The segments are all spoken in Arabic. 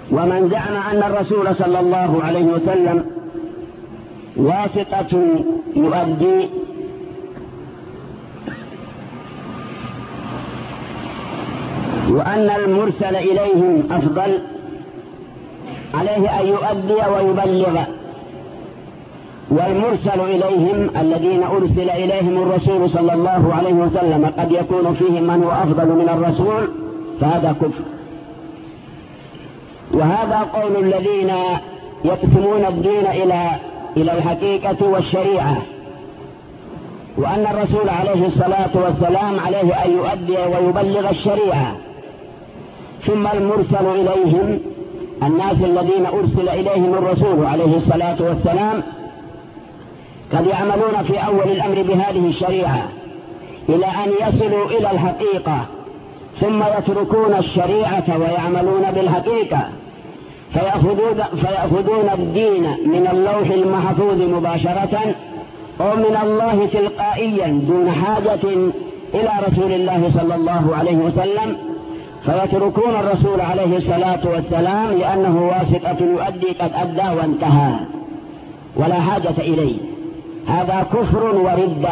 ومن زعم أن الرسول صلى الله عليه وسلم واسطة يؤدي وأن المرسل إليهم أفضل، عليه أن يؤدي ويبلغ. والمرسل إليهم الذين أرسل إليهم الرسول صلى الله عليه وسلم قد يكون فيهم من هو أفضل من الرسول، فهذا كفر. وهذا قول الذين يقسمون الدين إلى الحقيقة والشريعة، وأن الرسول عليه الصلاة والسلام عليه أن يؤدي ويبلغ الشريعة، ثم المرسل إليهم الناس الذين أرسل إليهم الرسول عليه الصلاة والسلام قد يعملون في أول الأمر بهذه الشريعة إلى أن يصلوا إلى الحقيقة، ثم يتركون الشريعة ويعملون بالحقيقة، فيأخذون الدين من اللوح المحفوظ مباشرة أو من الله تلقائيا دون حاجة إلى رسول الله صلى الله عليه وسلم، فيتركون الرسول عليه الصلاة والسلام لأنه واسطة يؤدي قد أدى وانتهى ولا حاجة إليه. هذا كفر وردة.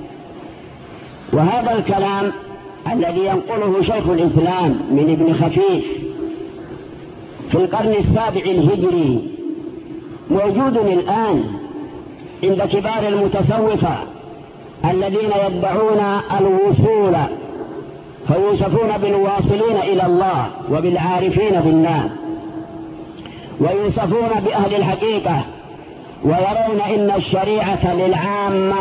وهذا الكلام الذي ينقله شيخ الإسلام من ابن خفيف في القرن السابع الهجري موجود الآن عند كبار المتصوفة الذين يدعون الوصول، فيوصفون بالواصلين إلى الله وبالعارفين بالله، ويوصفون بأهل الحقيقة، ويرون إن الشريعة للعامة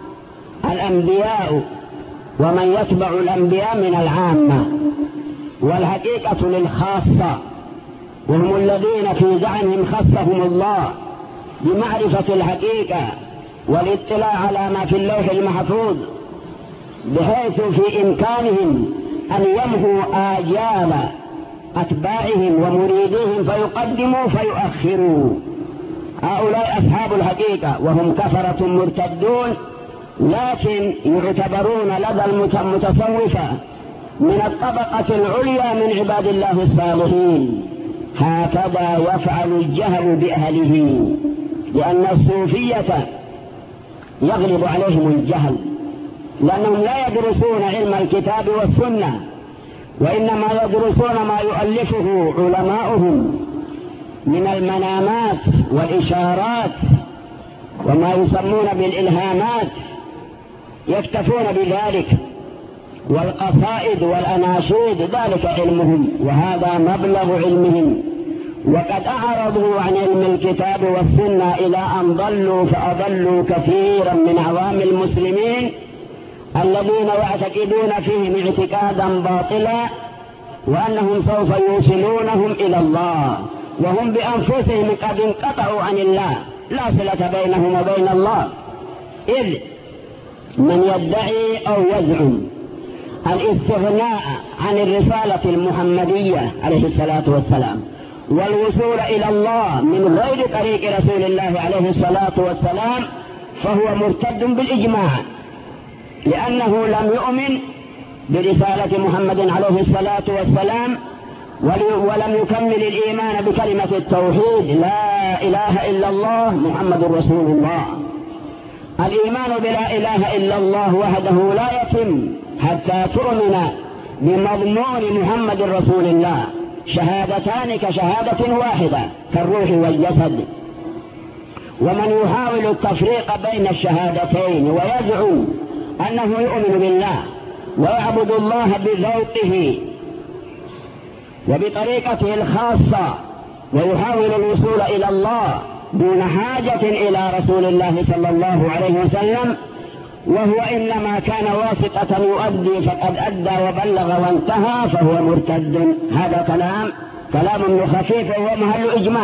الأنبياء ومن يتبع الأنبياء من العامة، والحقيقة للخاصة، وهم الذين في زعمهم خصهم الله بمعرفة الحقيقة والاطلاع على ما في اللوح المحفوظ، بحيث في إمكانهم أن يمحوا آجال أتباعهم ومريديهم فيقدموا فيؤخروا. هؤلاء أصحاب الحقيقة وهم كفرة مرتدون، لكن يعتبرون لدى المتصوفة من الطبقة العليا من عباد الله الصالحين. هكذا يفعل الجهل بأهله، لأن الصوفية يغلب عليهم الجهل، لأنهم لا يدرسون علم الكتاب والسنة، وإنما يدرسون ما يؤلفه علماؤهم من المنامات والإشارات وما يسمون بالإلهامات، يكتفون بذلك، والقصائد والأناشيد ذلك علمهم وهذا مبلغ علمهم. وقد أعرضوا عن علم الكتاب والسنة إلى أن ضلوا فأضلوا كثيرا من عوام المسلمين الذين يعتقدون فيهم اعتقادا باطلا، وأنهم سوف يوصلونهم إلى الله وهم بأنفسهم قد انقطعوا عن الله، لا صلة بينهم وبين الله. إذ من يدعي أو يزعم الاستغناء عن الرسالة المحمدية عليه الصلاة والسلام والوصول إلى الله من غير طريق رسول الله عليه الصلاة والسلام فهو مرتد بالإجماع، لأنه لم يؤمن برسالة محمد عليه الصلاة والسلام ولم يكمل الإيمان بكلمة التوحيد لا إله إلا الله محمد رسول الله. الإيمان بلا إله إلا الله وحده لا يتم حتى تؤمن بمضمون محمد رسول الله، شهادتان كشهادة واحدة كالروح والجسد. ومن يحاول التفريق بين الشهادتين ويزعم أنه يؤمن بالله ويعبد الله بذوقه وبطريقته الخاصة ويحاول الوصول إلى الله دون حاجة إلى رسول الله صلى الله عليه وسلم، وهو إنما كان واسطة يؤدي فقد أدى وبلغ وانتهى، فهو مرتد. هذا كلام ابن خفيف وهو محل إجماع.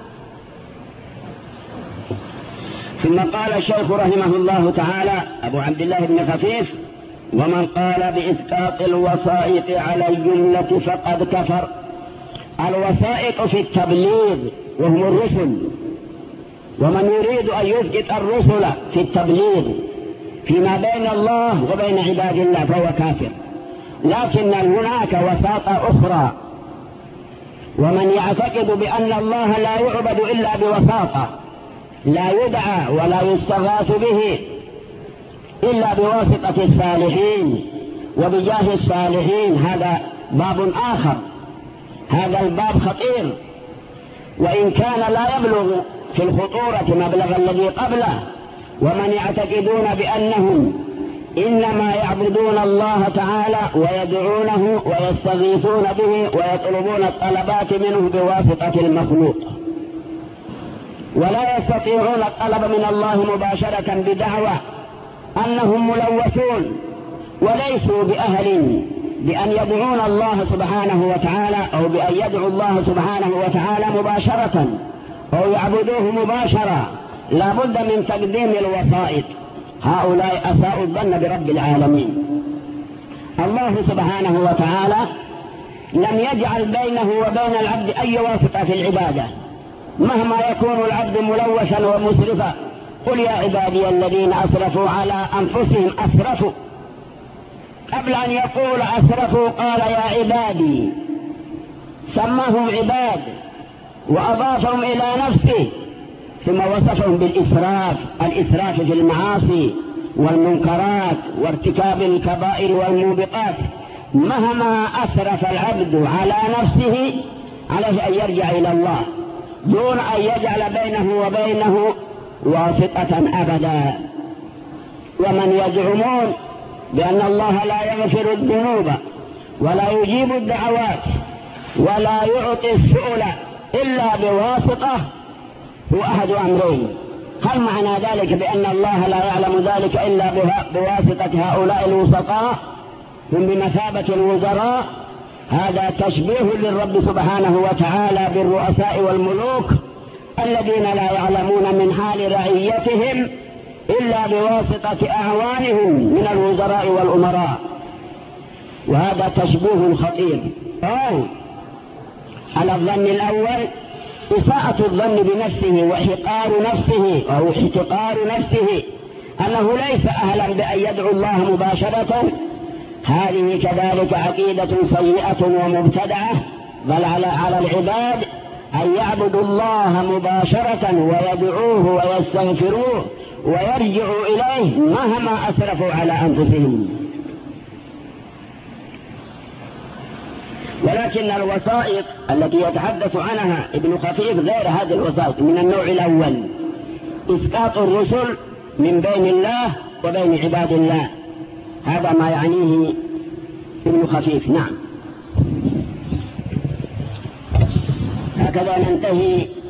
ثم قال الشيخ رحمه الله تعالى أبو عبد الله بن خفيف: ومن قال بإسقاط الوسائط على الجملة فقد كفر. الوسائط في التبليغ وهم الرسل، ومن يريد أن يسقط الرسل في التبليغ فيما بين الله وبين عباد الله فهو كافر. لكن هناك وساطة أخرى ومن يعتقد بأن الله لا يعبد إلا بوساطة، لا يدعى ولا يستغاث به إلا بواسطة الصالحين وبجاه الصالحين، هذا باب آخر، هذا الباب خطير، وإن كان لا يبلغ في الخطورة مبلغ الذي قبله. ومن يعتقدون بأنهم إنما يعبدون الله تعالى ويدعونه ويستغيثون به ويطلبون الطلبات منه بواسطة المخلوق، ولا يستطيعون الطلب من الله مباشرة بدعوى أنهم ملوثون وليسوا بأهل بأن يدعون الله سبحانه وتعالى، أو بأن يدعوا الله سبحانه وتعالى مباشرة أو يعبدوه مباشرة، لا بد من تقديم الوسائط. هؤلاء أساءوا الظن برب العالمين. الله سبحانه وتعالى لم يجعل بينه وبين العبد أي واسطة في العبادة، مهما يكون العبد ملوثا ومسرفا. قل يا عبادي الذين أسرفوا على أنفسهم أسرفوا، قبل أن يقول أسرفوا قال يا عبادي، سماهم عباد وأضافهم إلى نفسه، ثم وصفهم بالإسراف، الإسراف في المعاصي والمنكرات وارتكاب الكبائر والموبقات. مهما أسرف العبد على نفسه عليه أن يرجع إلى الله دون أن يجعل بينه وبينه واسطة أبدا. ومن يزعمون بأن الله لا يغفر الذنوب ولا يجيب الدعوات ولا يعطي السؤل إلا بواسطة هو أحد أمرين: هل معنى ذلك بأن الله لا يعلم ذلك إلا بواسطة هؤلاء الوسطاء هم بمثابة الوزراء؟ هذا تشبيه للرب سبحانه وتعالى بالرؤساء والملوك الذين لا يعلمون من حال رعيتهم إلا بواسطة أعوانهم من الوزراء والأمراء، وهذا تشبيه خطير. على الظن الأول إساءة الظن بنفسه وحقار نفسه أو احتقار نفسه أنه ليس أهلا بأن يدعو الله مباشرة، هذه كذلك عقيدة سيئة ومبتدعة. بل على العباد أن يعبدوا الله مباشرة ويدعوه ويستغفروه ويرجعوا إليه مهما أسرفوا على أنفسهم. ولكن الوسائط التي يتحدث عنها ابن خفيف غير هذه الوسائط، من النوع الأول إسقاط الرسل من بين الله وبين عباد الله، هذا ما يعنيه ابن خفيف. نعم، هكذا ننتهي